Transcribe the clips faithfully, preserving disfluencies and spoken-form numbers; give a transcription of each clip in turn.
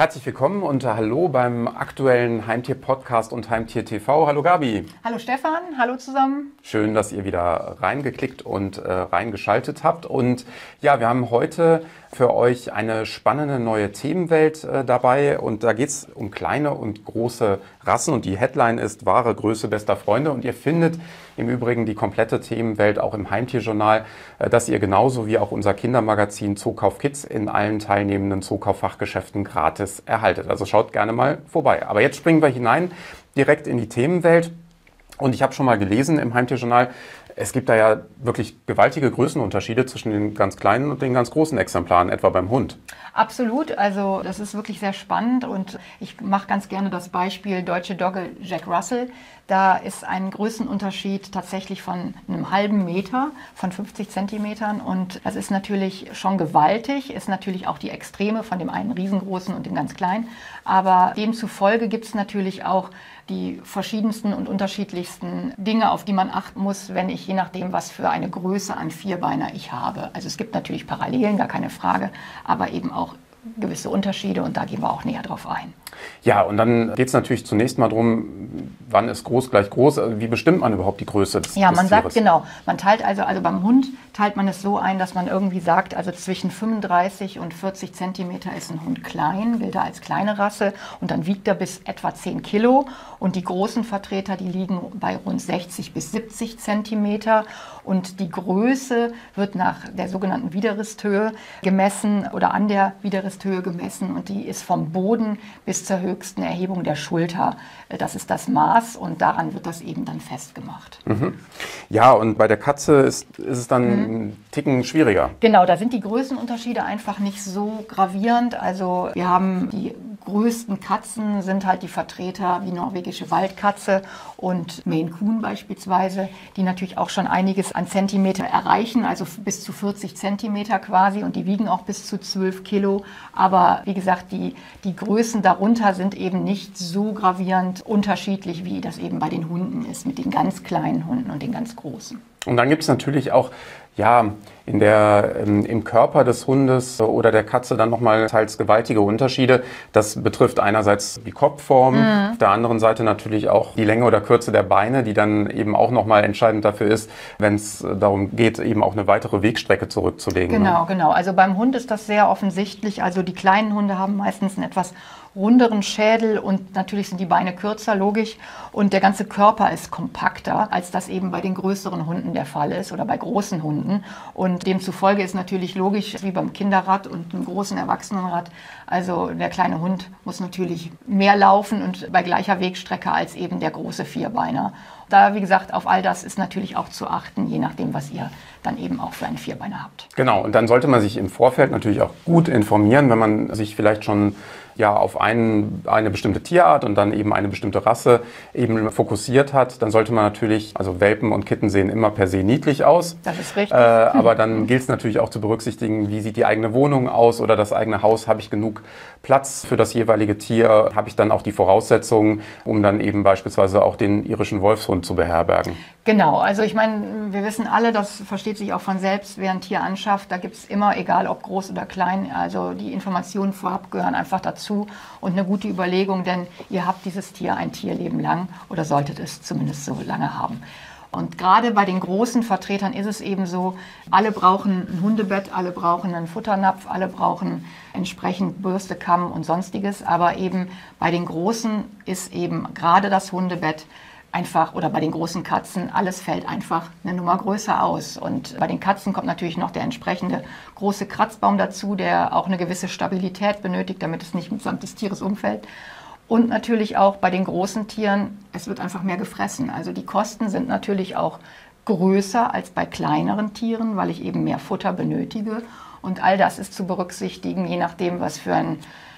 Herzlich willkommen und hallo beim aktuellen Heimtier-Podcast und Heimtier-T V. Hallo Gabi. Hallo Stefan, hallo zusammen. Schön, dass ihr wieder reingeklickt und äh, reingeschaltet habt. Und ja, wir haben heute für euch eine spannende neue Themenwelt äh, dabei. Und da geht es um kleine und große Rassen. Und die Headline ist wahre Größe bester Freunde. Und ihr findet im Übrigen die komplette Themenwelt auch im Heimtierjournal, äh, das ihr genauso wie auch unser Kindermagazin Zookauf Kids in allen teilnehmenden Zookauffachgeschäften gratis erhaltet. Also schaut gerne mal vorbei. Aber jetzt springen wir hinein direkt in die Themenwelt. Und ich habe schon mal gelesen im Heimtierjournal, es gibt da ja wirklich gewaltige Größenunterschiede zwischen den ganz kleinen und den ganz großen Exemplaren, etwa beim Hund. Absolut, also das ist wirklich sehr spannend und ich mache ganz gerne das Beispiel Deutsche Dogge Jack Russell. Da ist ein Größenunterschied tatsächlich von einem halben Meter, von fünfzig Zentimetern und das ist natürlich schon gewaltig, ist natürlich auch die Extreme von dem einen riesengroßen und dem ganz kleinen, aber demzufolge gibt es natürlich auch die verschiedensten und unterschiedlichsten Dinge, auf die man achten muss, wenn ich je nachdem, was für eine Größe an Vierbeiner ich habe. Also es gibt natürlich Parallelen, gar keine Frage, aber eben auch gewisse Unterschiede und da gehen wir auch näher drauf ein. Ja, und dann geht es natürlich zunächst mal darum, wann ist groß gleich groß? Also wie bestimmt man überhaupt die Größe des, ja, des man Tieres? sagt genau, man teilt also, also beim Hund teilt man es so ein, dass man irgendwie sagt, also zwischen fünfunddreißig und vierzig Zentimeter ist ein Hund klein, gilt er als kleine Rasse und dann wiegt er bis etwa zehn Kilo und die großen Vertreter, die liegen bei rund sechzig bis siebzig Zentimeter und die Größe wird nach der sogenannten Widerristhöhe gemessen oder an der Widerristhöhe gemessen und die ist vom Boden bis zur höchsten Erhebung der Schulter. Das ist das Maß und daran wird das eben dann festgemacht. Mhm. Ja, und bei der Katze ist, ist es dann mhm. ein Ticken schwieriger. Genau, da sind die Größenunterschiede einfach nicht so gravierend. Also wir haben die größten Katzen sind halt die Vertreter wie norwegische Waldkatze und Maine Coon beispielsweise, die natürlich auch schon einiges an Zentimeter erreichen, also bis zu vierzig Zentimeter quasi und die wiegen auch bis zu zwölf Kilo. Aber wie gesagt, die, die Größen darunter sind eben nicht so gravierend unterschiedlich, wie das eben bei den Hunden ist, mit den ganz kleinen Hunden und den ganz großen. Und dann gibt es natürlich auch ja, in der, ähm, im Körper des Hundes oder der Katze dann nochmal teils gewaltige Unterschiede. Das betrifft einerseits die Kopfform, mhm. auf der anderen Seite natürlich auch die Länge oder Kürze der Beine, die dann eben auch nochmal entscheidend dafür ist, wenn es darum geht, eben auch eine weitere Wegstrecke zurückzulegen. Genau, ne? genau. Also beim Hund ist das sehr offensichtlich. Also die kleinen Hunde haben meistens einen etwas runderen Schädel und natürlich sind die Beine kürzer, logisch. Und der ganze Körper ist kompakter, als das eben bei den größeren Hunden der Fall ist oder bei großen Hunden. Und demzufolge ist natürlich logisch, wie beim Kinderrad und einem großen Erwachsenenrad. Also der kleine Hund muss natürlich mehr laufen und bei gleicher Wegstrecke als eben der große Vierbeiner. Da, wie gesagt, auf all das ist natürlich auch zu achten, je nachdem, was ihr dann eben auch für einen Vierbeiner habt. Genau, und dann sollte man sich im Vorfeld natürlich auch gut informieren, wenn man sich vielleicht schon ja, auf einen, eine bestimmte Tierart und dann eben eine bestimmte Rasse eben fokussiert hat, dann sollte man natürlich, also Welpen und Kitten sehen immer per se niedlich aus. Das ist richtig. Äh, aber dann gilt es natürlich auch zu berücksichtigen, wie sieht die eigene Wohnung aus oder das eigene Haus, habe ich genug Platz für das jeweilige Tier, habe ich dann auch die Voraussetzungen, um dann eben beispielsweise auch den irischen Wolfshund zu beherbergen. Genau, also ich meine, wir wissen alle, das versteht sich auch von selbst, wer ein Tier anschafft, da gibt es immer, egal ob groß oder klein, also die Informationen vorab gehören einfach dazu und eine gute Überlegung, denn ihr habt dieses Tier ein Tierleben lang oder solltet es zumindest so lange haben. Und gerade bei den großen Vertretern ist es eben so, alle brauchen ein Hundebett, alle brauchen einen Futternapf, alle brauchen entsprechend Bürste, Kamm und Sonstiges, aber eben bei den Großen ist eben gerade das Hundebett einfach, oder bei den großen Katzen, alles fällt einfach eine Nummer größer aus. Und bei den Katzen kommt natürlich noch der entsprechende große Kratzbaum dazu, der auch eine gewisse Stabilität benötigt, damit es nicht mitsamt des Tieres umfällt. Und natürlich auch bei den großen Tieren, es wird einfach mehr gefressen. Also die Kosten sind natürlich auch größer als bei kleineren Tieren, weil ich eben mehr Futter benötige. Und all das ist zu berücksichtigen, je nachdem, was für ein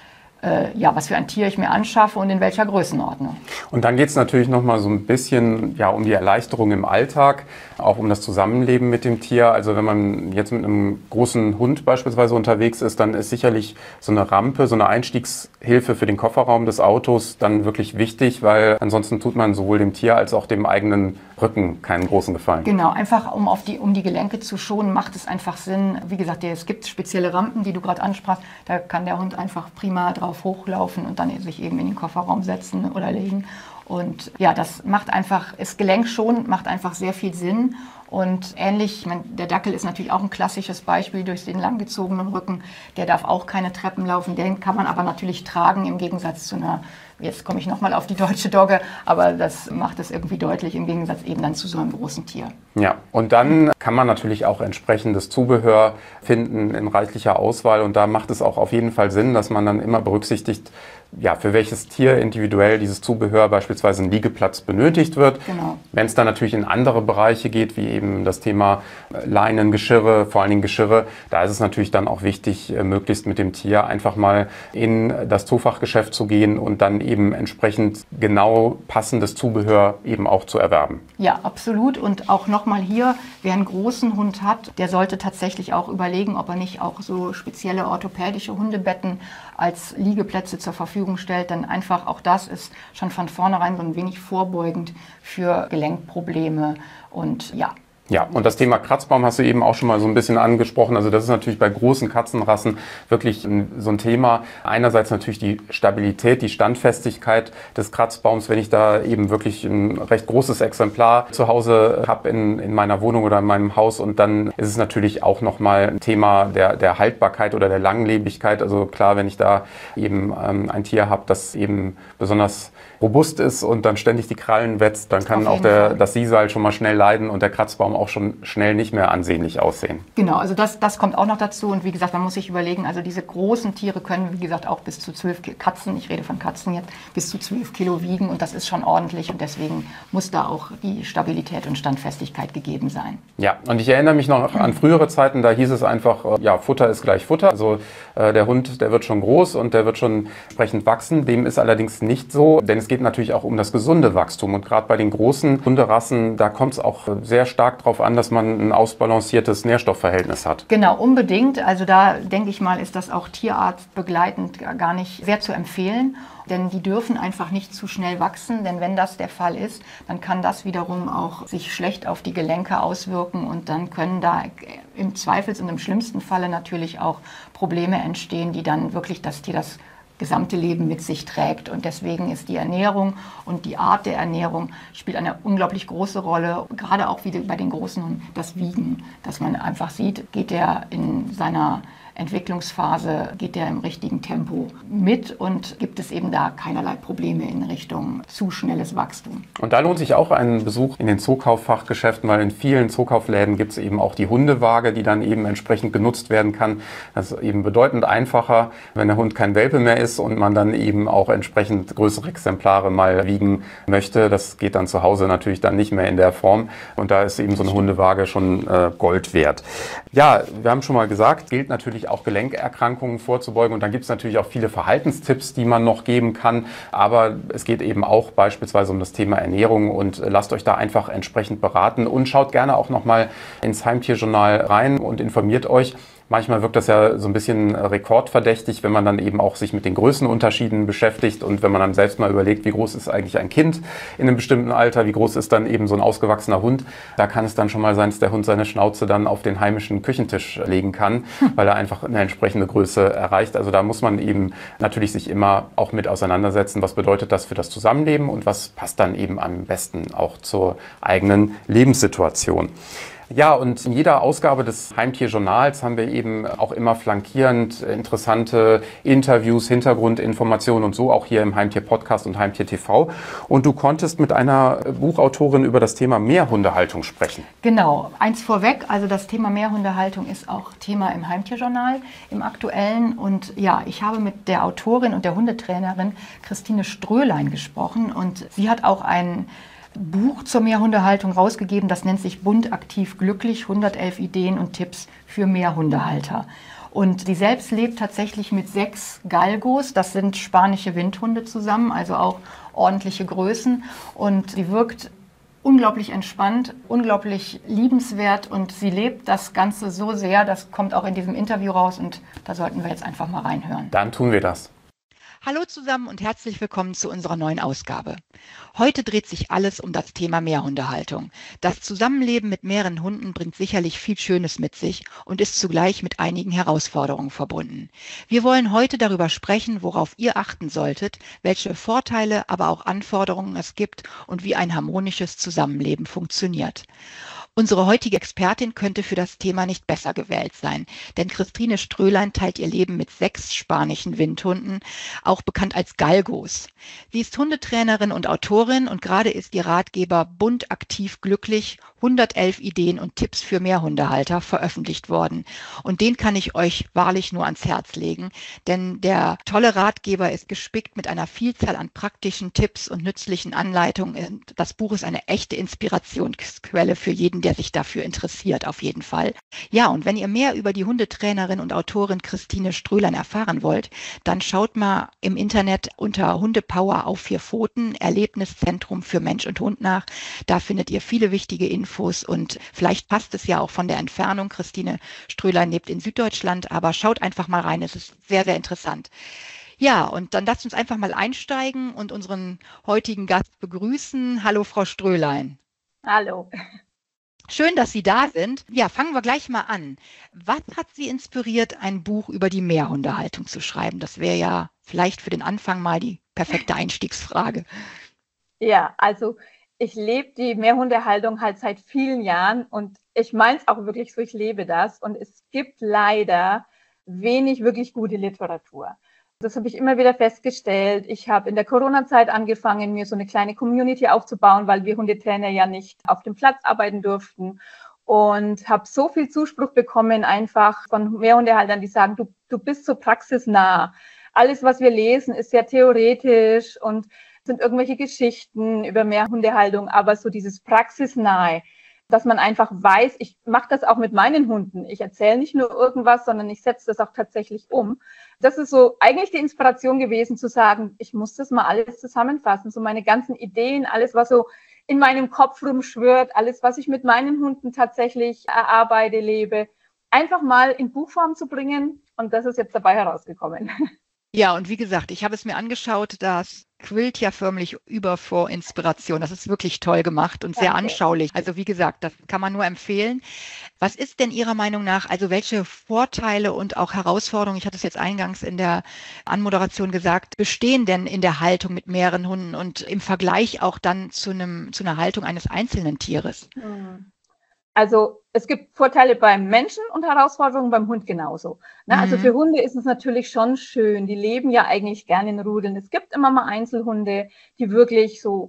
Äh, ja, was für ein Tier ich mir anschaffe und in welcher Größenordnung. Und dann geht es natürlich noch mal so ein bisschen ja, um die Erleichterung im Alltag, auch um das Zusammenleben mit dem Tier. Also wenn man jetzt mit einem großen Hund beispielsweise unterwegs ist, dann ist sicherlich so eine Rampe, so eine Einstiegshilfe Hilfe für den Kofferraum des Autos dann wirklich wichtig, weil ansonsten tut man sowohl dem Tier als auch dem eigenen Rücken keinen großen Gefallen. Genau, einfach um, auf die, um die Gelenke zu schonen, macht es einfach Sinn. Wie gesagt, es gibt spezielle Rampen, die du gerade ansprachst. Da kann der Hund einfach prima drauf hochlaufen und dann sich eben in den Kofferraum setzen oder legen. Und ja, das macht einfach, ist gelenkschonend, macht einfach sehr viel Sinn. Und ähnlich, ich meine, der Dackel ist natürlich auch ein klassisches Beispiel durch den langgezogenen Rücken. Der darf auch keine Treppen laufen, den kann man aber natürlich tragen im Gegensatz zu einer, jetzt komme ich nochmal auf die deutsche Dogge, aber das macht es irgendwie deutlich im Gegensatz eben dann zu so einem großen Tier. Ja, und dann kann man natürlich auch entsprechendes Zubehör finden in reichlicher Auswahl und da macht es auch auf jeden Fall Sinn, dass man dann immer berücksichtigt, ja, für welches Tier individuell dieses Zubehör, beispielsweise ein Liegeplatz, benötigt wird. Genau. Wenn es dann natürlich in andere Bereiche geht, wie eben das Thema Leinen, Geschirre, vor allen Dingen Geschirre, da ist es natürlich dann auch wichtig, möglichst mit dem Tier einfach mal in das Zoofachgeschäft zu gehen und dann eben entsprechend genau passendes Zubehör eben auch zu erwerben. Ja, absolut. Und auch nochmal hier, wer einen großen Hund hat, der sollte tatsächlich auch überlegen, ob er nicht auch so spezielle orthopädische Hundebetten als Liegeplätze zur Verfügung stellt. Denn einfach auch das ist schon von vornherein so ein wenig vorbeugend für Gelenkprobleme. Und ja. Ja, und das Thema Kratzbaum hast du eben auch schon mal so ein bisschen angesprochen. Also das ist natürlich bei großen Katzenrassen wirklich ein, so ein Thema. Einerseits natürlich die Stabilität, die Standfestigkeit des Kratzbaums. Wenn ich da eben wirklich ein recht großes Exemplar zu Hause habe in, in meiner Wohnung oder in meinem Haus und dann ist es natürlich auch nochmal ein Thema der, der Haltbarkeit oder der Langlebigkeit. Also klar, wenn ich da eben ähm, ein Tier habe, das eben besonders robust ist und dann ständig die Krallen wetzt, dann kann auch der, das Sisal schon mal schnell leiden und der Kratzbaum auch schon schnell nicht mehr ansehnlich aussehen. Genau, also das, das kommt auch noch dazu und wie gesagt, man muss sich überlegen, also diese großen Tiere können, wie gesagt, auch bis zu zwölf Kilo, Katzen, ich rede von Katzen jetzt, bis zu zwölf Kilo wiegen und das ist schon ordentlich und deswegen muss da auch die Stabilität und Standfestigkeit gegeben sein. Ja, und ich erinnere mich noch an frühere Zeiten, da hieß es einfach, ja, Futter ist gleich Futter, also äh, der Hund, der wird schon groß und der wird schon entsprechend wachsen, dem ist allerdings nicht so, denn es geht natürlich auch um das gesunde Wachstum und gerade bei den großen Hunderassen, da kommt es auch sehr stark darauf an, dass man ein ausbalanciertes Nährstoffverhältnis hat. Genau, unbedingt. Also da denke ich mal, ist das auch tierarztbegleitend gar nicht sehr zu empfehlen, denn die dürfen einfach nicht zu schnell wachsen, denn wenn das der Fall ist, dann kann das wiederum auch sich schlecht auf die Gelenke auswirken und dann können da im Zweifels- und im schlimmsten Falle natürlich auch Probleme entstehen, die dann wirklich das Tier das gesamte Leben mit sich trägt. Und deswegen ist die Ernährung und die Art der Ernährung spielt eine unglaublich große Rolle, gerade auch wie bei den großen Hunden, das Wiegen, dass man einfach sieht, geht der in seiner Entwicklungsphase, geht der im richtigen Tempo mit und gibt es eben da keinerlei Probleme in Richtung zu schnelles Wachstum. Und da lohnt sich auch ein Besuch in den Zookauffachgeschäften, weil in vielen Zookaufläden gibt es eben auch die Hundewaage, die dann eben entsprechend genutzt werden kann. Das ist eben bedeutend einfacher, wenn der Hund kein Welpe mehr ist und man dann eben auch entsprechend größere Exemplare mal wiegen möchte. Das geht dann zu Hause natürlich dann nicht mehr in der Form und da ist eben so eine Hundewaage schon äh, Gold wert. Ja, wir haben schon mal gesagt, gilt natürlich auch Gelenkerkrankungen vorzubeugen und dann gibt es natürlich auch viele Verhaltenstipps, die man noch geben kann, aber es geht eben auch beispielsweise um das Thema Ernährung und lasst euch da einfach entsprechend beraten und schaut gerne auch nochmal ins Heimtierjournal rein und informiert euch. Manchmal wirkt das ja so ein bisschen rekordverdächtig, wenn man dann eben auch sich mit den Größenunterschieden beschäftigt und wenn man dann selbst mal überlegt, wie groß ist eigentlich ein Kind in einem bestimmten Alter, wie groß ist dann eben so ein ausgewachsener Hund. Da kann es dann schon mal sein, dass der Hund seine Schnauze dann auf den heimischen Küchentisch legen kann, weil er einfach eine entsprechende Größe erreicht. Also da muss man eben natürlich sich immer auch mit auseinandersetzen, was bedeutet das für das Zusammenleben und was passt dann eben am besten auch zur eigenen Lebenssituation. Ja, und in jeder Ausgabe des Heimtierjournals haben wir eben auch immer flankierend interessante Interviews, Hintergrundinformationen und so auch hier im Heimtier-Podcast und Heimtier-T V. Und du konntest mit einer Buchautorin über das Thema Mehrhundehaltung sprechen. Genau, eins vorweg, also das Thema Mehrhundehaltung ist auch Thema im Heimtierjournal, im aktuellen. Und ja, ich habe mit der Autorin und der Hundetrainerin Christine Strölein gesprochen und sie hat auch einen Buch zur Mehrhundehaltung rausgegeben, das nennt sich Bunt aktiv glücklich, hundertelf Ideen und Tipps für Mehrhundehalter. Und sie selbst lebt tatsächlich mit sechs Galgos, das sind spanische Windhunde zusammen, also auch ordentliche Größen. Und sie wirkt unglaublich entspannt, unglaublich liebenswert und sie lebt das Ganze so sehr, das kommt auch in diesem Interview raus und da sollten wir jetzt einfach mal reinhören. Dann tun wir das. Hallo zusammen und herzlich willkommen zu unserer neuen Ausgabe. Heute dreht sich alles um das Thema Mehrhundehaltung. Das Zusammenleben mit mehreren Hunden bringt sicherlich viel Schönes mit sich und ist zugleich mit einigen Herausforderungen verbunden. Wir wollen heute darüber sprechen, worauf ihr achten solltet, welche Vorteile, aber auch Anforderungen es gibt und wie ein harmonisches Zusammenleben funktioniert. Unsere heutige Expertin könnte für das Thema nicht besser gewählt sein, denn Christine Strölein teilt ihr Leben mit sechs spanischen Windhunden, auch bekannt als Galgos. Sie ist Hundetrainerin und Autorin und gerade ist ihr Ratgeber Bunt aktiv glücklich, hundertelf Ideen und Tipps für Mehrhundehalter veröffentlicht worden. Und den kann ich euch wahrlich nur ans Herz legen, denn der tolle Ratgeber ist gespickt mit einer Vielzahl an praktischen Tipps und nützlichen Anleitungen. Das Buch ist eine echte Inspirationsquelle für jeden, der sich dafür interessiert, auf jeden Fall. Ja, und wenn ihr mehr über die Hundetrainerin und Autorin Christine Strölein erfahren wollt, dann schaut mal im Internet unter Hundepower auf vier Pfoten, Erlebniszentrum für Mensch und Hund nach. Da findet ihr viele wichtige Infos und vielleicht passt es ja auch von der Entfernung. Christine Strölein lebt in Süddeutschland, aber schaut einfach mal rein, es ist sehr, sehr interessant. Ja, und dann lasst uns einfach mal einsteigen und unseren heutigen Gast begrüßen. Hallo, Frau Strölein. Hallo. Schön, dass Sie da sind. Ja, fangen wir gleich mal an. Was hat Sie inspiriert, ein Buch über die Mehrhundehaltung zu schreiben? Das wäre ja vielleicht für den Anfang mal die perfekte Einstiegsfrage. Ja, also ich lebe die Mehrhundehaltung halt seit vielen Jahren und ich meine es auch wirklich so, ich lebe das. Und es gibt leider wenig wirklich gute Literatur. Das habe ich immer wieder festgestellt. Ich habe in der Corona-Zeit angefangen, mir so eine kleine Community aufzubauen, weil wir Hundetrainer ja nicht auf dem Platz arbeiten durften. Und habe so viel Zuspruch bekommen, einfach von Mehrhundehaltern, die sagen, du, du bist so praxisnah. Alles, was wir lesen, ist sehr theoretisch und sind irgendwelche Geschichten über Mehrhundehaltung, aber so dieses praxisnahe, dass man einfach weiß, ich mache das auch mit meinen Hunden. Ich erzähle nicht nur irgendwas, sondern ich setze das auch tatsächlich um. Das ist so eigentlich die Inspiration gewesen, zu sagen, ich muss das mal alles zusammenfassen, so meine ganzen Ideen, alles, was so in meinem Kopf rumschwirrt, alles, was ich mit meinen Hunden tatsächlich erarbeite, lebe, einfach mal in Buchform zu bringen. Und das ist jetzt dabei herausgekommen. Ja, und wie gesagt, ich habe es mir angeschaut, das quillt ja förmlich über vor Inspiration. Das ist wirklich toll gemacht und sehr Danke. Anschaulich. Also wie gesagt, das kann man nur empfehlen. Was ist denn Ihrer Meinung nach, also welche Vorteile und auch Herausforderungen, ich hatte es jetzt eingangs in der Anmoderation gesagt, bestehen denn in der Haltung mit mehreren Hunden und im Vergleich auch dann zu einem, zu einer Haltung eines einzelnen Tieres? Hm. Also es gibt Vorteile beim Menschen und Herausforderungen beim Hund genauso. Ne? Mhm. Also für Hunde ist es natürlich schon schön. Die leben ja eigentlich gerne in Rudeln. Es gibt immer mal Einzelhunde, die wirklich so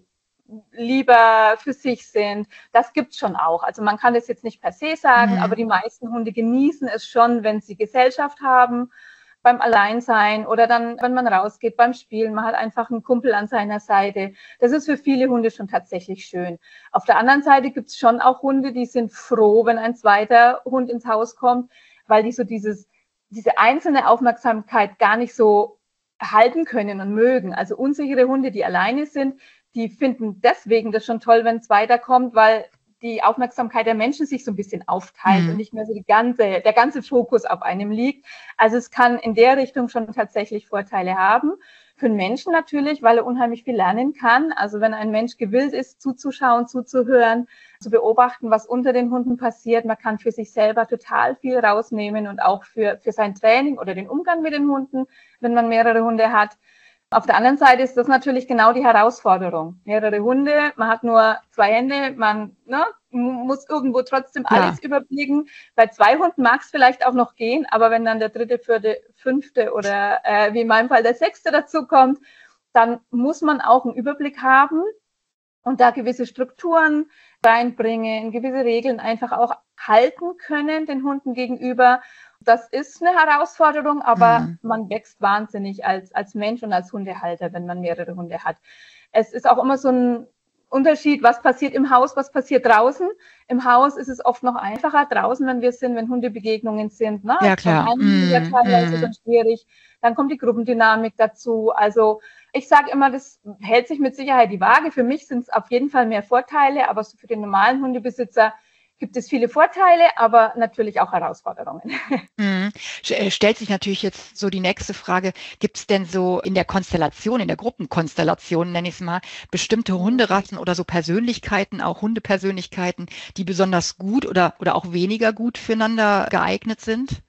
lieber für sich sind. Das gibt's schon auch. Also man kann das jetzt nicht per se sagen, mhm. aber die meisten Hunde genießen es schon, wenn sie Gesellschaft haben, beim Alleinsein oder dann, wenn man rausgeht, beim Spielen. Man hat einfach einen Kumpel an seiner Seite. Das ist für viele Hunde schon tatsächlich schön. Auf der anderen Seite gibt es schon auch Hunde, die sind froh, wenn ein zweiter Hund ins Haus kommt, weil die so dieses, diese einzelne Aufmerksamkeit gar nicht so halten können und mögen. Also unsichere Hunde, die alleine sind, die finden deswegen das schon toll, wenn ein zweiter kommt, weil die Aufmerksamkeit der Menschen sich so ein bisschen aufteilt mhm. und nicht mehr so die ganze, der ganze Fokus auf einem liegt. Also es kann in der Richtung schon tatsächlich Vorteile haben. Für den Menschen natürlich, weil er unheimlich viel lernen kann. Also wenn ein Mensch gewillt ist, zuzuschauen, zuzuhören, zu beobachten, was unter den Hunden passiert, man kann für sich selber total viel rausnehmen und auch für, für sein Training oder den Umgang mit den Hunden, wenn man mehrere Hunde hat. Auf der anderen Seite ist das natürlich genau die Herausforderung. Mehrere Hunde, man hat nur zwei Hände, man ne, muss irgendwo trotzdem alles ja. überblicken. Bei zwei Hunden mag es vielleicht auch noch gehen, aber wenn dann der dritte, vierte, fünfte oder äh, wie in meinem Fall der sechste dazu kommt, dann muss man auch einen Überblick haben und da gewisse Strukturen reinbringen, gewisse Regeln einfach auch halten können den Hunden gegenüber. Das ist eine Herausforderung, aber mhm. man wächst wahnsinnig als, als Mensch und als Hundehalter, wenn man mehrere Hunde hat. Es ist auch immer so ein Unterschied, was passiert im Haus, was passiert draußen. Im Haus ist es oft noch einfacher, draußen, wenn wir sind, wenn Hundebegegnungen sind. Ne? Ja, klar. Mm, ja teilweise mm. schon schwierig. Dann kommt die Gruppendynamik dazu. Also ich sage immer, das hält sich mit Sicherheit die Waage. Für mich sind es auf jeden Fall mehr Vorteile, aber so für den normalen Hundebesitzer gibt es viele Vorteile, aber natürlich auch Herausforderungen. Mhm. Stellt sich natürlich jetzt so die nächste Frage, gibt es denn so in der Konstellation, in der Gruppenkonstellation, nenne ich es mal, bestimmte Hunderassen oder so Persönlichkeiten, auch Hundepersönlichkeiten, die besonders gut oder, oder auch weniger gut füreinander geeignet sind?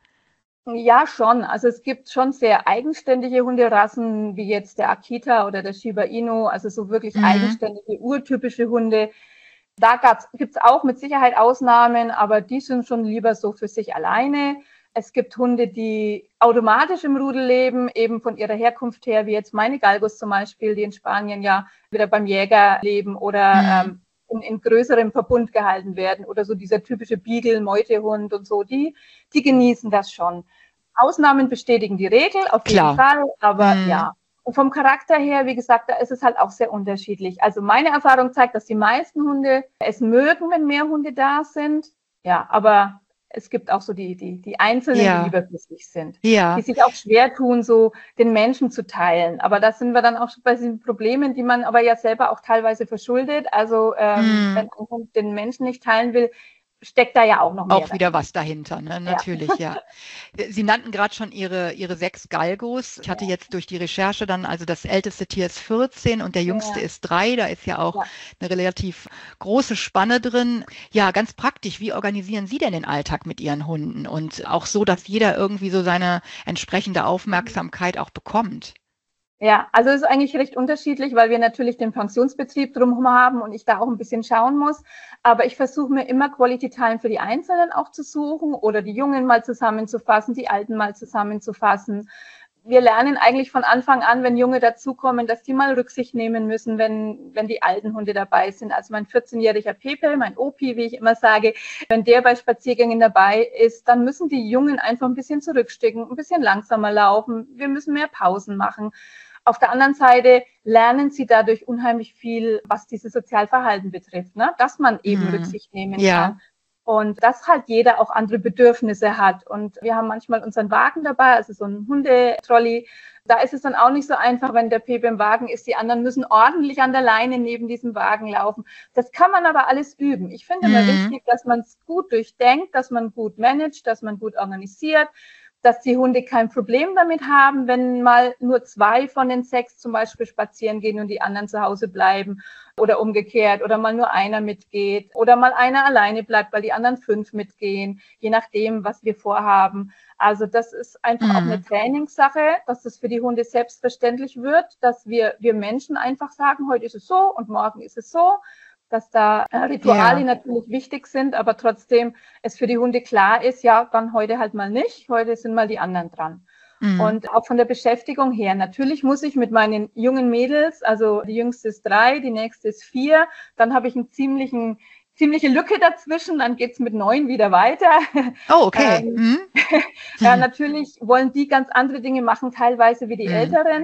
Ja, schon. Also es gibt schon sehr eigenständige Hunderassen, wie jetzt der Akita oder der Shiba Inu, also so wirklich mhm. eigenständige, urtypische Hunde. Da gibt es auch mit Sicherheit Ausnahmen, aber die sind schon lieber so für sich alleine. Es gibt Hunde, die automatisch im Rudel leben, eben von ihrer Herkunft her, wie jetzt meine Galgos zum Beispiel, die in Spanien ja wieder beim Jäger leben oder mhm. ähm, in, in größerem Verbund gehalten werden oder so dieser typische Beagle, Meutehund und so, die, die genießen das schon. Ausnahmen bestätigen die Regel, auf jeden Klar. Fall, aber mhm. ja. Und vom Charakter her, wie gesagt, da ist es halt auch sehr unterschiedlich. Also meine Erfahrung zeigt, dass die meisten Hunde es mögen, wenn mehr Hunde da sind. Ja, aber es gibt auch so die, die, die Einzelnen, ja. die überflüssig sind. Ja. Die sich auch schwer tun, so den Menschen zu teilen. Aber da sind wir dann auch schon bei diesen Problemen, die man aber ja selber auch teilweise verschuldet. Also ähm, hm. wenn ein Hund den Menschen nicht teilen will, steckt da ja auch noch mehr. Auch wieder was dahinter, ne? Natürlich, ja. ja. Sie nannten gerade schon Ihre, Ihre sechs Galgos. Ich hatte ja. jetzt durch die Recherche dann, also das älteste Tier ist vierzehn und der jüngste ja. ist drei. Da ist ja auch ja. eine relativ große Spanne drin. Ja, ganz praktisch. Wie organisieren Sie denn den Alltag mit Ihren Hunden? Und auch so, dass jeder irgendwie so seine entsprechende Aufmerksamkeit auch bekommt. Ja, also es ist eigentlich recht unterschiedlich, weil wir natürlich den Pensionsbetrieb drumherum haben und ich da auch ein bisschen schauen muss. Aber ich versuche mir immer Quality Time für die Einzelnen auch zu suchen oder die Jungen mal zusammenzufassen, die Alten mal zusammenzufassen. Wir lernen eigentlich von Anfang an, wenn Junge dazukommen, dass die mal Rücksicht nehmen müssen, wenn, wenn die alten Hunde dabei sind. Also mein vierzehnjähriger Pepe, mein Opi, wie ich immer sage, wenn der bei Spaziergängen dabei ist, dann müssen die Jungen einfach ein bisschen zurückstecken, ein bisschen langsamer laufen. Wir müssen mehr Pausen machen. Auf der anderen Seite lernen sie dadurch unheimlich viel, was dieses Sozialverhalten betrifft, ne? Dass man eben mhm. Rücksicht nehmen ja. kann. Und dass halt jeder auch andere Bedürfnisse hat. Und wir haben manchmal unseren Wagen dabei, also so ein Hundetrolley. Da ist es dann auch nicht so einfach, wenn der Pepe im Wagen ist. Die anderen müssen ordentlich an der Leine neben diesem Wagen laufen. Das kann man aber alles üben. Ich finde immer mhm. wichtig, dass man es gut durchdenkt, dass man gut managt, dass man gut organisiert, dass die Hunde kein Problem damit haben, wenn mal nur zwei von den sechs zum Beispiel spazieren gehen und die anderen zu Hause bleiben oder umgekehrt oder mal nur einer mitgeht oder mal einer alleine bleibt, weil die anderen fünf mitgehen, je nachdem, was wir vorhaben. Also das ist einfach mhm. auch eine Trainingssache, dass es für die Hunde selbstverständlich wird, dass wir, wir Menschen einfach sagen, heute ist es so und morgen ist es so. Dass da äh, Rituale ja. natürlich wichtig sind, aber trotzdem es für die Hunde klar ist, ja, dann heute halt mal nicht, heute sind mal die anderen dran. Mhm. Und auch von der Beschäftigung her, natürlich muss ich mit meinen jungen Mädels, also die jüngste ist drei, die nächste ist vier, dann habe ich einen ziemlichen, ziemliche Lücke dazwischen, dann geht's mit neun wieder weiter. Oh, okay. ähm, mhm. ja, natürlich wollen die ganz andere Dinge machen, teilweise wie die mhm. Älteren,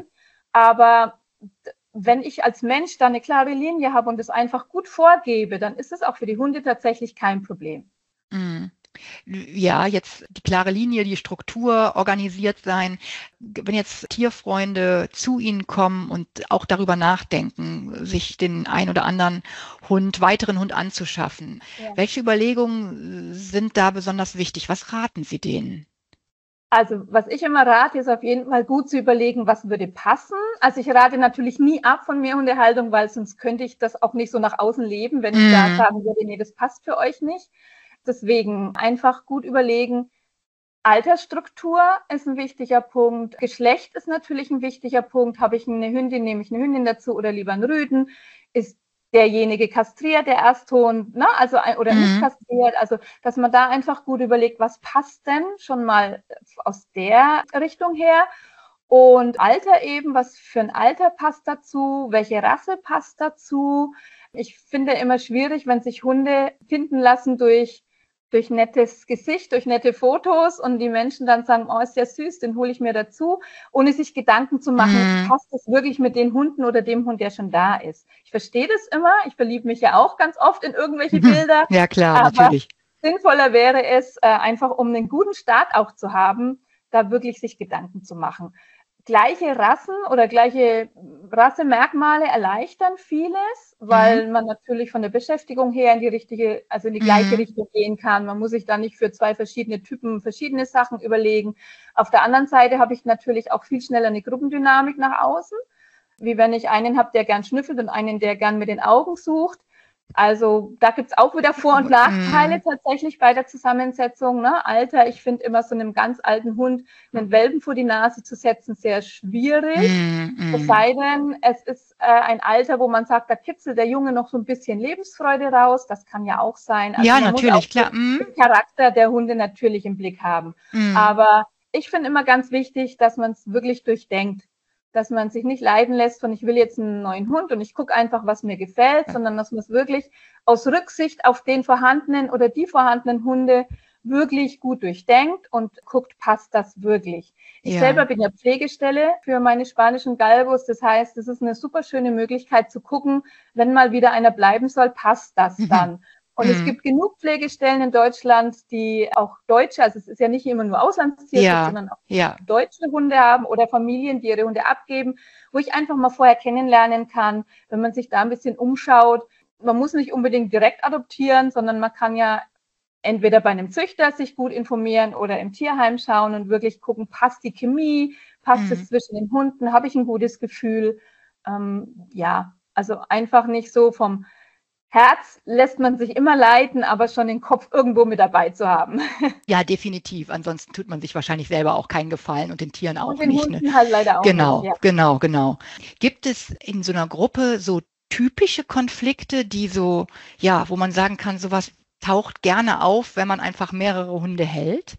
aber wenn ich als Mensch da eine klare Linie habe und es einfach gut vorgebe, dann ist es auch für die Hunde tatsächlich kein Problem. Ja, jetzt die klare Linie, die Struktur, organisiert sein. Wenn jetzt Tierfreunde zu Ihnen kommen und auch darüber nachdenken, sich den ein oder anderen Hund, weiteren Hund anzuschaffen, ja. welche Überlegungen sind da besonders wichtig? Was raten Sie denen? Also was ich immer rate, ist auf jeden Fall gut zu überlegen, was würde passen. Also ich rate natürlich nie ab von Mehrhundehaltung, weil sonst könnte ich das auch nicht so nach außen leben, wenn ich mm. da sagen würde, nee, das passt für euch nicht. Deswegen einfach gut überlegen. Altersstruktur ist ein wichtiger Punkt. Geschlecht ist natürlich ein wichtiger Punkt. Habe ich eine Hündin, nehme ich eine Hündin dazu oder lieber einen Rüden? Ist derjenige kastriert, der Ersthund, ne, also oder mhm. nicht kastriert, also dass man da einfach gut überlegt, was passt denn schon mal aus der Richtung her und Alter eben, was für ein Alter passt dazu, welche Rasse passt dazu. Ich finde immer schwierig, wenn sich Hunde finden lassen durch durch nettes Gesicht, durch nette Fotos und die Menschen dann sagen, oh, ist ja süß, den hole ich mir dazu, ohne sich Gedanken zu machen, mm. passt das wirklich mit den Hunden oder dem Hund, der schon da ist. Ich verstehe das immer, ich verliebe mich ja auch ganz oft in irgendwelche Bilder. Ja, klar, aber natürlich. Sinnvoller wäre es, einfach um einen guten Start auch zu haben, da wirklich sich Gedanken zu machen. gleiche Rassen oder gleiche Rassemerkmale erleichtern vieles, weil mhm. man natürlich von der Beschäftigung her in die richtige, also in die gleiche mhm. Richtung gehen kann. Man muss sich da nicht für zwei verschiedene Typen verschiedene Sachen überlegen. Auf der anderen Seite habe ich natürlich auch viel schneller eine Gruppendynamik nach außen, wie wenn ich einen habe, der gern schnüffelt und einen, der gern mit den Augen sucht. Also da gibt's auch wieder Vor- und Nachteile mm. tatsächlich bei der Zusammensetzung. Ne? Alter, ich finde immer so einem ganz alten Hund einen Welpen vor die Nase zu setzen sehr schwierig. Mm, mm. Es sei denn, es ist äh, ein Alter, wo man sagt, da kitzelt der Junge noch so ein bisschen Lebensfreude raus. Das kann ja auch sein. Also ja, man natürlich, muss auch klar. Den, mm. den Charakter der Hunde natürlich im Blick haben. Mm. Aber ich finde immer ganz wichtig, dass man es wirklich durchdenkt. Dass man sich nicht leiden lässt von, ich will jetzt einen neuen Hund und ich gucke einfach, was mir gefällt, sondern dass man es wirklich aus Rücksicht auf den vorhandenen oder die vorhandenen Hunde wirklich gut durchdenkt und guckt, passt das wirklich. Ich ja. selber bin ja Pflegestelle für meine spanischen Galgos. Das heißt, es ist eine super schöne Möglichkeit zu gucken, wenn mal wieder einer bleiben soll, passt das mhm. dann. Und mhm. es gibt genug Pflegestellen in Deutschland, die auch Deutsche, also es ist ja nicht immer nur Auslandstierschutz, ja. sondern auch ja. deutsche Hunde haben oder Familien, die ihre Hunde abgeben, wo ich einfach mal vorher kennenlernen kann, wenn man sich da ein bisschen umschaut. Man muss nicht unbedingt direkt adoptieren, sondern man kann ja entweder bei einem Züchter sich gut informieren oder im Tierheim schauen und wirklich gucken, passt die Chemie, passt mhm. es zwischen den Hunden, habe ich ein gutes Gefühl. Ähm, ja, also einfach nicht so vom Herz lässt man sich immer leiten, aber schon den Kopf irgendwo mit dabei zu haben. Ja, definitiv. Ansonsten tut man sich wahrscheinlich selber auch keinen Gefallen und den Tieren auch und den nicht. Hunden Ne? halt leider auch genau, nicht. Ja. Genau, genau. Gibt es in so einer Gruppe so typische Konflikte, die so, ja, wo man sagen kann, sowas taucht gerne auf, wenn man einfach mehrere Hunde hält?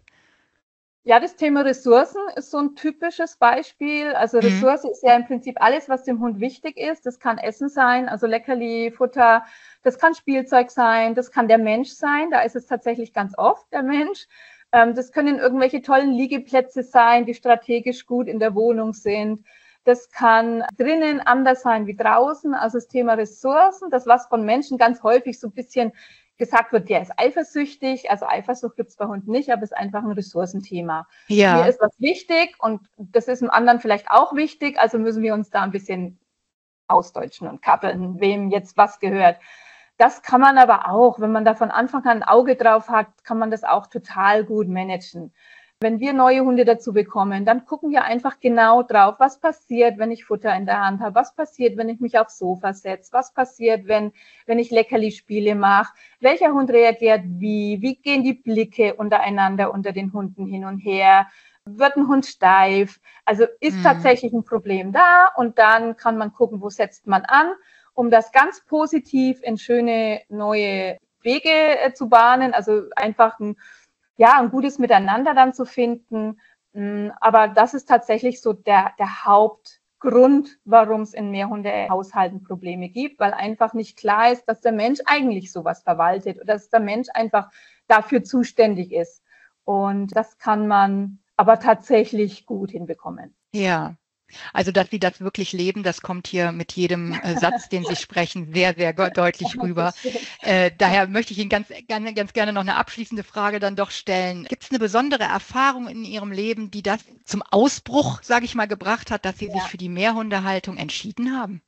Ja, das Thema Ressourcen ist so ein typisches Beispiel. Also Ressource mhm. ist ja im Prinzip alles, was dem Hund wichtig ist. Das kann Essen sein, also Leckerli, Futter, das kann Spielzeug sein, das kann der Mensch sein. Da ist es tatsächlich ganz oft der Mensch. Das können irgendwelche tollen Liegeplätze sein, die strategisch gut in der Wohnung sind. Das kann drinnen anders sein wie draußen. Also das Thema Ressourcen, das was von Menschen ganz häufig so ein bisschen gesagt wird, der ist eifersüchtig. Also Eifersucht gibt es bei Hunden nicht, aber es ist einfach ein Ressourcenthema. Ja. Mir ist was wichtig und das ist dem anderen vielleicht auch wichtig. Also müssen wir uns da ein bisschen ausdeutschen und kappeln, wem jetzt was gehört. Das kann man aber auch, wenn man da von Anfang an ein Auge drauf hat, kann man das auch total gut managen. Wenn wir neue Hunde dazu bekommen, dann gucken wir einfach genau drauf, was passiert, wenn ich Futter in der Hand habe, was passiert, wenn ich mich aufs Sofa setze, was passiert, wenn, wenn ich Leckerli-Spiele mache, welcher Hund reagiert wie, wie gehen die Blicke untereinander unter den Hunden hin und her, wird ein Hund steif, also ist mhm. tatsächlich ein Problem da und dann kann man gucken, wo setzt man an, um das ganz positiv in schöne neue Wege äh, zu bahnen, also einfach ein ja, ein gutes Miteinander dann zu finden. Aber das ist tatsächlich so der, der Hauptgrund, warum es in Mehrhundehaushalten Probleme gibt, weil einfach nicht klar ist, dass der Mensch eigentlich sowas verwaltet oder dass der Mensch einfach dafür zuständig ist. Und das kann man aber tatsächlich gut hinbekommen. Ja. Also, dass Sie das wirklich leben, das kommt hier mit jedem äh, Satz, den Sie sprechen, sehr, sehr deutlich rüber. Äh, daher möchte ich Ihnen ganz, ganz, ganz gerne noch eine abschließende Frage dann doch stellen. Gibt es eine besondere Erfahrung in Ihrem Leben, die das zum Ausbruch, sage ich mal, gebracht hat, dass Sie ja. sich für die Mehrhundehaltung entschieden haben?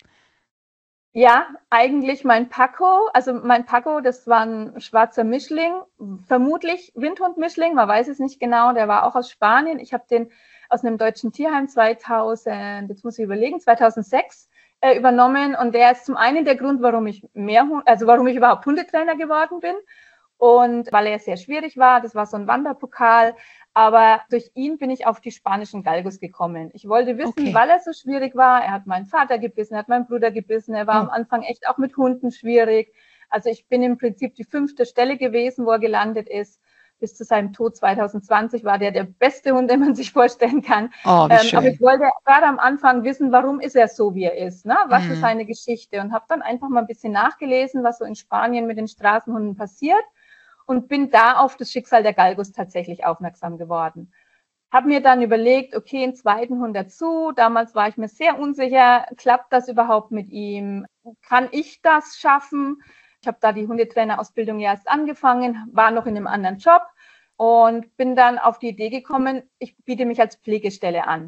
Ja, eigentlich mein Paco, also mein Paco, das war ein schwarzer Mischling, vermutlich Windhund-Mischling, man weiß es nicht genau, der war auch aus Spanien. Ich habe den aus einem deutschen Tierheim zweitausend, jetzt muss ich überlegen, zweitausendsechs äh, übernommen und der ist zum einen der Grund, warum ich mehr, also warum ich überhaupt Hundetrainer geworden bin und weil er sehr schwierig war, das war so ein Wanderpokal, aber durch ihn bin ich auf die spanischen Galgos gekommen. Ich wollte wissen, okay. weil er so schwierig war, er hat meinen Vater gebissen, er hat meinen Bruder gebissen, er war oh. am Anfang echt auch mit Hunden schwierig, also ich bin im Prinzip die fünfte Stelle gewesen, wo er gelandet ist. Bis zu seinem Tod zweitausendzwanzig war der der beste Hund, den man sich vorstellen kann. Oh, wie ähm, schön. Aber ich wollte gerade am Anfang wissen, warum ist er so, wie er ist? Ne? Was mm. ist seine Geschichte? Und habe dann einfach mal ein bisschen nachgelesen, was so in Spanien mit den Straßenhunden passiert und bin da auf das Schicksal der Galgos tatsächlich aufmerksam geworden. Habe mir dann überlegt, okay, einen zweiten Hund dazu. Damals war ich mir sehr unsicher, klappt das überhaupt mit ihm? Kann ich das schaffen? Ich habe da die Hundetrainerausbildung ja erst angefangen, war noch in einem anderen Job und bin dann auf die Idee gekommen, ich biete mich als Pflegestelle an.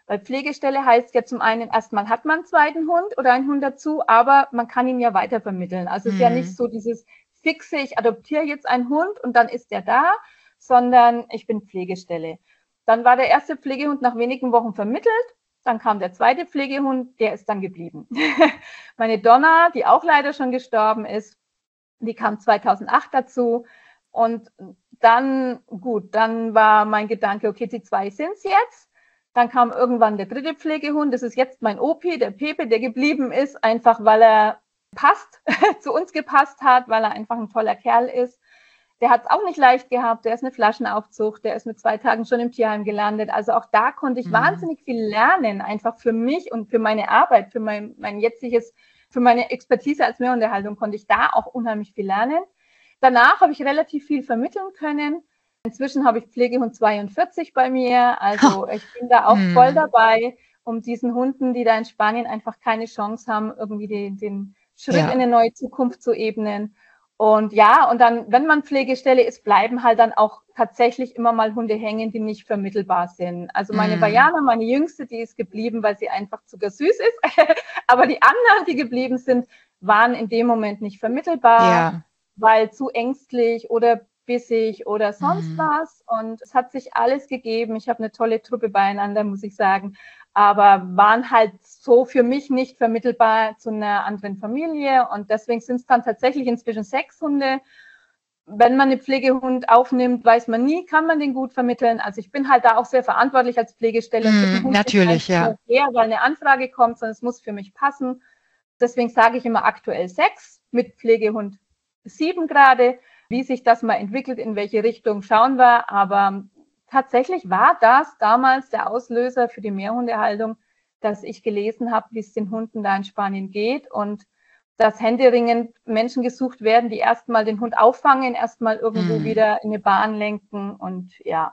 Weil Pflegestelle heißt ja zum einen, erstmal hat man einen zweiten Hund oder einen Hund dazu, aber man kann ihn ja weitervermitteln. Also es ist ja nicht so dieses fixe, ich adoptiere jetzt einen Hund und dann ist der da, sondern ich bin Pflegestelle. Dann war der erste Pflegehund nach wenigen Wochen vermittelt. Dann kam der zweite Pflegehund, der ist dann geblieben. Meine Donna, die auch leider schon gestorben ist, die kam zweitausendacht dazu. Und dann, gut, dann war mein Gedanke, okay, die zwei sind's jetzt. Dann kam irgendwann der dritte Pflegehund. Das ist jetzt mein Opi, der Pepe, der geblieben ist, einfach weil er passt, zu uns gepasst hat, weil er einfach ein toller Kerl ist. Der hat es auch nicht leicht gehabt. Der ist eine Flaschenaufzucht. Der ist mit zwei Tagen schon im Tierheim gelandet. Also auch da konnte ich mhm. wahnsinnig viel lernen, einfach für mich und für meine Arbeit, für mein, mein jetziges, für meine Expertise als Mehrhundehaltung konnte ich da auch unheimlich viel lernen. Danach habe ich relativ viel vermitteln können. Inzwischen habe ich Pflegehund zweiundvierzig bei mir. Also ich bin da auch hm. voll dabei, um diesen Hunden, die da in Spanien einfach keine Chance haben, irgendwie den, den Schritt ja. in eine neue Zukunft zu ebnen. Und ja, und dann, wenn man Pflegestelle ist, bleiben halt dann auch tatsächlich immer mal Hunde hängen, die nicht vermittelbar sind. Also meine hm. Vajana, meine Jüngste, die ist geblieben, weil sie einfach zuckersüß ist. Aber die anderen, die geblieben sind, waren in dem Moment nicht vermittelbar, ja. weil zu ängstlich oder bissig oder sonst mhm. was. Und es hat sich alles gegeben. Ich habe eine tolle Truppe beieinander, muss ich sagen. Aber waren halt so für mich nicht vermittelbar zu einer anderen Familie. Und deswegen sind es dann tatsächlich inzwischen sechs Hunde. Wenn man einen Pflegehund aufnimmt, weiß man nie, kann man den gut vermitteln. Also ich bin halt da auch sehr verantwortlich als Pflegestelle. Mm, natürlich, ja. Her, weil eine Anfrage kommt, sondern es muss für mich passen. Deswegen sage ich immer aktuell sechs, mit Pflegehund sieben gerade. Wie sich das mal entwickelt, in welche Richtung, schauen wir. Aber tatsächlich war das damals der Auslöser für die Mehrhundehaltung, dass ich gelesen habe, wie es den Hunden da in Spanien geht und dass händeringend Menschen gesucht werden, die erstmal den Hund auffangen, erstmal irgendwo hm. wieder in eine Bahn lenken. Und ja,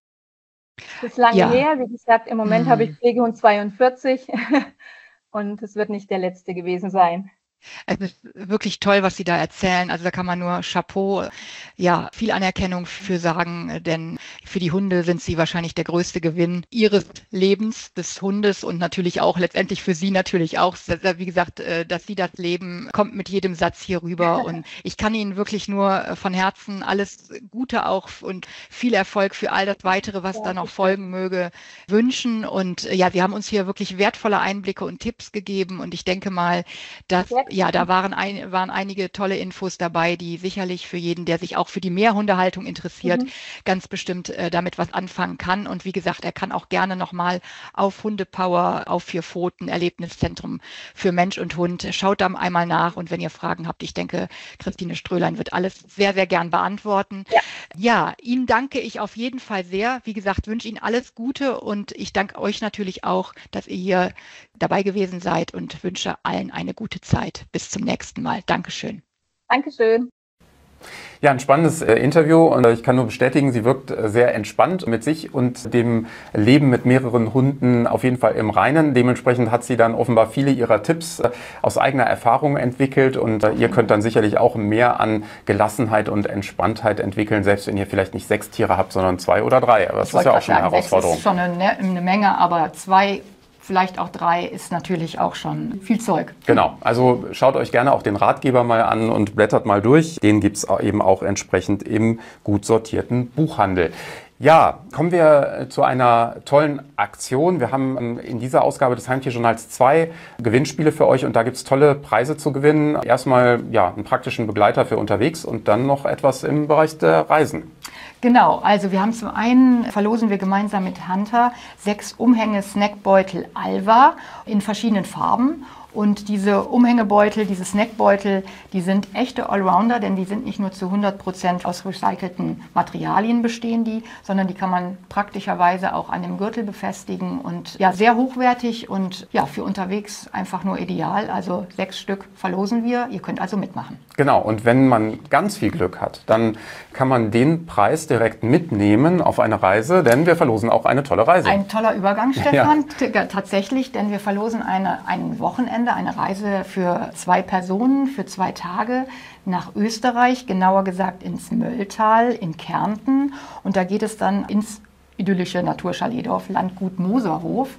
das ist lange ja. her. Wie gesagt, im Moment hm. habe ich Pflegehund zweiundvierzig und es wird nicht der letzte gewesen sein. Es ist wirklich toll, was Sie da erzählen. Also da kann man nur Chapeau, ja, viel Anerkennung für sagen, denn für die Hunde sind sie wahrscheinlich der größte Gewinn ihres Lebens, des Hundes und natürlich auch letztendlich für Sie natürlich auch. Wie gesagt, dass Sie das leben, kommt mit jedem Satz hier rüber und ich kann Ihnen wirklich nur von Herzen alles Gute auch und viel Erfolg für all das Weitere, was ja, da noch folgen möge, wünschen. Und ja, Sie haben uns hier wirklich wertvolle Einblicke und Tipps gegeben und ich denke mal, dass ja, da waren, ein, waren einige tolle Infos dabei, die sicherlich für jeden, der sich auch für die Mehrhundehaltung interessiert, mhm. ganz bestimmt äh, damit was anfangen kann. Und wie gesagt, er kann auch gerne nochmal auf Hundepower, auf Vier Pfoten, Erlebniszentrum für Mensch und Hund. Schaut da einmal nach und wenn ihr Fragen habt, ich denke, Christine Strölein wird alles sehr, sehr gern beantworten. Ja, ja, Ihnen danke ich auf jeden Fall sehr. Wie gesagt, wünsche Ihnen alles Gute und ich danke euch natürlich auch, dass ihr hier dabei gewesen seid und wünsche allen eine gute Zeit. Bis zum nächsten Mal. Dankeschön. Dankeschön. Ja, ein spannendes äh, Interview und äh, ich kann nur bestätigen, sie wirkt äh, sehr entspannt mit sich und dem Leben mit mehreren Hunden auf jeden Fall im Reinen. Dementsprechend hat sie dann offenbar viele ihrer Tipps äh, aus eigener Erfahrung entwickelt und äh, ihr könnt dann sicherlich auch mehr an Gelassenheit und Entspanntheit entwickeln, selbst wenn ihr vielleicht nicht sechs Tiere habt, sondern zwei oder drei. Aber das ist ja auch schon eine Herausforderung. Das ist schon eine, eine Menge, aber zwei vielleicht auch drei ist natürlich auch schon viel Zeug. Genau, also schaut euch gerne auch den Ratgeber mal an und blättert mal durch. Den gibt es eben auch entsprechend im gut sortierten Buchhandel. Ja, kommen wir zu einer tollen Aktion. Wir haben in dieser Ausgabe des Heimtierjournals zwei Gewinnspiele für euch und da gibt es tolle Preise zu gewinnen. Erstmal ja, einen praktischen Begleiter für unterwegs und dann noch etwas im Bereich der Reisen. Genau, also wir haben zum einen, verlosen wir gemeinsam mit Hunter sechs Umhänge-Snackbeutel Alva in verschiedenen Farben. Und diese Umhängebeutel, diese Snackbeutel, die sind echte Allrounder, denn die sind nicht nur zu hundert Prozent aus recycelten Materialien bestehen die, sondern die kann man praktischerweise auch an dem Gürtel befestigen und ja, sehr hochwertig und ja, für unterwegs einfach nur ideal. Also sechs Stück verlosen wir, ihr könnt also mitmachen. Genau, und wenn man ganz viel Glück hat, dann kann man den Preis direkt mitnehmen auf eine Reise, denn wir verlosen auch eine tolle Reise. Ein toller Übergang, Stefan, ja. Tatsächlich, denn wir verlosen eine, ein Wochenende, eine Reise für zwei Personen, für zwei Tage nach Österreich, genauer gesagt ins Mölltal in Kärnten. Und da geht es dann ins idyllische Naturchaletdorf Landgut Moserhof.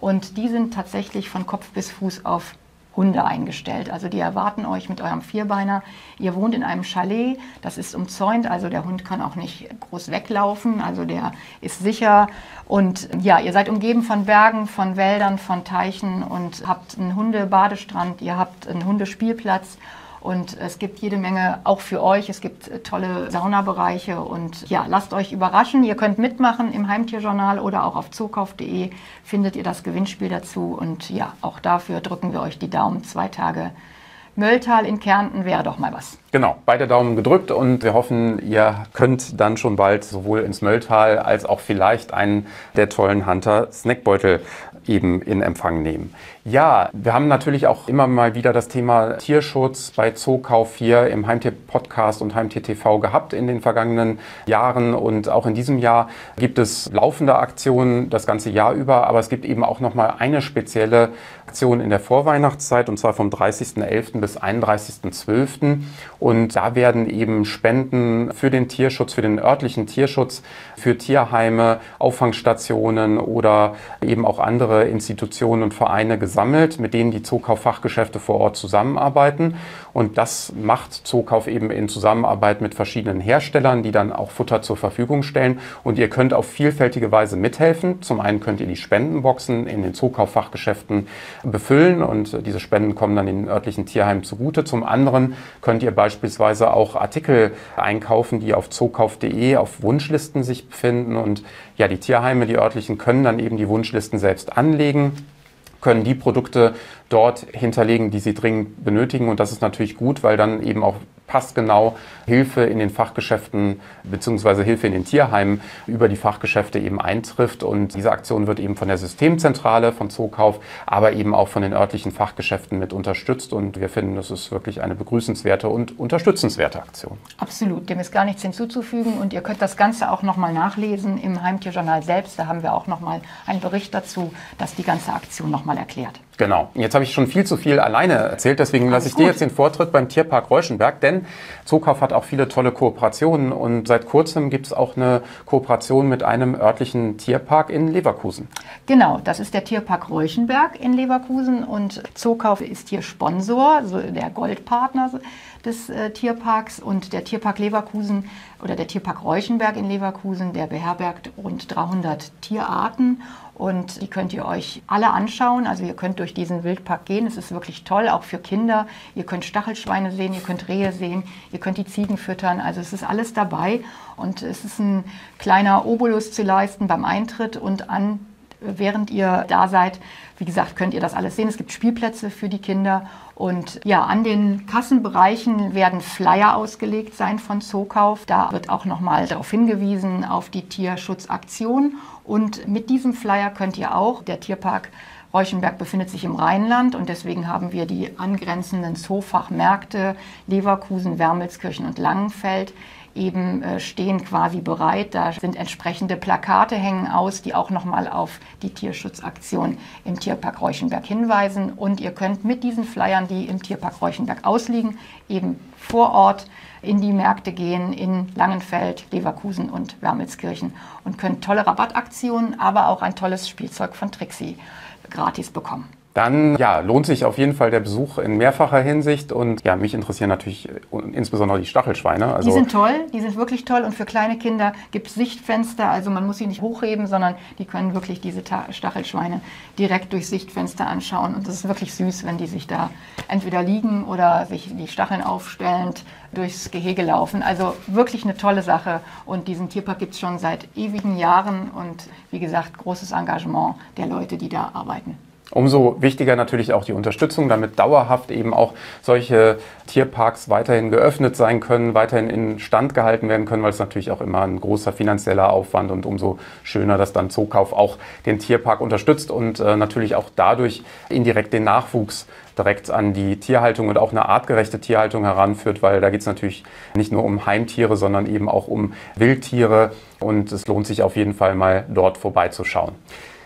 Und die sind tatsächlich von Kopf bis Fuß auf Hunde eingestellt. Also die erwarten euch mit eurem Vierbeiner. Ihr wohnt in einem Chalet, das ist umzäunt, also der Hund kann auch nicht groß weglaufen, also der ist sicher. Und ja, ihr seid umgeben von Bergen, von Wäldern, von Teichen und habt einen Hundebadestrand, ihr habt einen Hundespielplatz. Und es gibt jede Menge, auch für euch, es gibt tolle Saunabereiche und ja, lasst euch überraschen. Ihr könnt mitmachen im Heimtierjournal oder auch auf zookauf punkt de findet ihr das Gewinnspiel dazu. Und ja, auch dafür drücken wir euch die Daumen. Zwei Tage Mölltal in Kärnten wäre doch mal was. Genau, beide Daumen gedrückt und wir hoffen, ihr könnt dann schon bald sowohl ins Mölltal als auch vielleicht einen der tollen Hunter-Snackbeutel eben in Empfang nehmen. Ja, wir haben natürlich auch immer mal wieder das Thema Tierschutz bei Zookauf hier im Heimtier-Podcast und Heimtier-T V gehabt in den vergangenen Jahren und auch in diesem Jahr gibt es laufende Aktionen das ganze Jahr über, aber es gibt eben auch noch mal eine spezielle Aktion in der Vorweihnachtszeit und zwar vom dreißigsten elften bis einunddreißigsten zwölften und da werden eben Spenden für den Tierschutz, für den örtlichen Tierschutz, für Tierheime, Auffangstationen oder eben auch andere Institutionen und Vereine gesammelt, mit denen die Zookauf-Fachgeschäfte vor Ort zusammenarbeiten. Und das macht Zookauf eben in Zusammenarbeit mit verschiedenen Herstellern, die dann auch Futter zur Verfügung stellen. Und ihr könnt auf vielfältige Weise mithelfen. Zum einen könnt ihr die Spendenboxen in den Zookauf-Fachgeschäften befüllen und diese Spenden kommen dann den örtlichen Tierheimen zugute. Zum anderen könnt ihr beispielsweise auch Artikel einkaufen, die auf zookauf punkt de auf Wunschlisten sich befinden. Und ja, die Tierheime, die örtlichen, können dann eben die Wunschlisten selbst anlegen, können die Produkte dort hinterlegen, die sie dringend benötigen. Und das ist natürlich gut, weil dann eben auch passgenau Hilfe in den Fachgeschäften bzw. Hilfe in den Tierheimen über die Fachgeschäfte eben eintrifft. Und diese Aktion wird eben von der Systemzentrale von Zookauf, aber eben auch von den örtlichen Fachgeschäften mit unterstützt. Und wir finden, das ist wirklich eine begrüßenswerte und unterstützenswerte Aktion. Absolut, dem ist gar nichts hinzuzufügen. Und ihr könnt das Ganze auch nochmal nachlesen im Heimtierjournal selbst. Da haben wir auch nochmal einen Bericht dazu, das die ganze Aktion nochmal erklärt. Genau. Jetzt habe ich schon viel zu viel alleine erzählt, deswegen lasse ich dir jetzt den Vortritt beim Tierpark Reuschenberg, denn Zookauf hat auch viele tolle Kooperationen und seit kurzem gibt es auch eine Kooperation mit einem örtlichen Tierpark in Leverkusen. Genau, das ist der Tierpark Reuschenberg in Leverkusen und Zookauf ist hier Sponsor, so der Goldpartner des äh, Tierparks und der Tierpark Leverkusen oder der Tierpark Reuschenberg in Leverkusen, der beherbergt rund dreihundert Tierarten und die könnt ihr euch alle anschauen. Also ihr könnt durch diesen Wildpark gehen, es ist wirklich toll, auch für Kinder. Ihr könnt Stachelschweine sehen, ihr könnt Rehe sehen, ihr könnt die Ziegen füttern, also es ist alles dabei und es ist ein kleiner Obolus zu leisten beim Eintritt und an während ihr da seid, wie gesagt, könnt ihr das alles sehen. Es gibt Spielplätze für die Kinder und ja, an den Kassenbereichen werden Flyer ausgelegt sein von Zookauf. Da wird auch nochmal darauf hingewiesen, auf die Tierschutzaktion und mit diesem Flyer könnt ihr auch, der Tierpark Reuschenberg befindet sich im Rheinland und deswegen haben wir die angrenzenden Zoofachmärkte Leverkusen, Wermelskirchen und Langenfeld eben äh, stehen quasi bereit. Da sind entsprechende Plakate hängen aus, die auch nochmal auf die Tierschutzaktion im Tierpark Reuschenberg hinweisen. Und ihr könnt mit diesen Flyern, die im Tierpark Reuschenberg ausliegen, eben vor Ort in die Märkte gehen, in Langenfeld, Leverkusen und Wermelskirchen und könnt tolle Rabattaktionen, aber auch ein tolles Spielzeug von Trixie gratis bekommen. Dann ja, lohnt sich auf jeden Fall der Besuch in mehrfacher Hinsicht und ja, mich interessieren natürlich insbesondere die Stachelschweine. Also die sind toll, die sind wirklich toll und für kleine Kinder gibt es Sichtfenster, also man muss sie nicht hochheben, sondern die können wirklich diese Stachelschweine direkt durch Sichtfenster anschauen und das ist wirklich süß, wenn die sich da entweder liegen oder sich die Stacheln aufstellend durchs Gehege laufen. Also wirklich eine tolle Sache und diesen Tierpark gibt es schon seit ewigen Jahren und wie gesagt, großes Engagement der Leute, die da arbeiten. Umso wichtiger natürlich auch die Unterstützung, damit dauerhaft eben auch solche Tierparks weiterhin geöffnet sein können, weiterhin in Stand gehalten werden können, weil es natürlich auch immer ein großer finanzieller Aufwand und umso schöner, dass dann Zookauf auch den Tierpark unterstützt und äh, natürlich auch dadurch indirekt den Nachwuchs direkt an die Tierhaltung und auch eine artgerechte Tierhaltung heranführt, weil da geht es natürlich nicht nur um Heimtiere, sondern eben auch um Wildtiere und es lohnt sich auf jeden Fall mal dort vorbeizuschauen.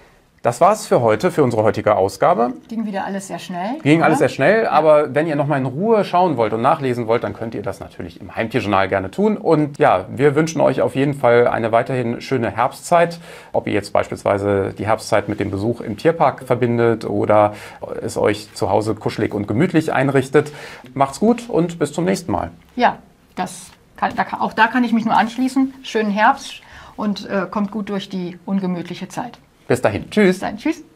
Das war's für heute, für unsere heutige Ausgabe. Ging wieder alles sehr schnell. Ging oder? alles sehr schnell, aber wenn ihr nochmal in Ruhe schauen wollt und nachlesen wollt, dann könnt ihr das natürlich im Heimtierjournal gerne tun. Und ja, wir wünschen euch auf jeden Fall eine weiterhin schöne Herbstzeit. Ob ihr jetzt beispielsweise die Herbstzeit mit dem Besuch im Tierpark verbindet oder es euch zu Hause kuschelig und gemütlich einrichtet. Macht's gut und bis zum nächsten Mal. Ja, das kann, da kann, auch da kann ich mich nur anschließen. Schönen Herbst und äh, kommt gut durch die ungemütliche Zeit. Bis dahin. Tschüss. Bis dahin. Tschüss.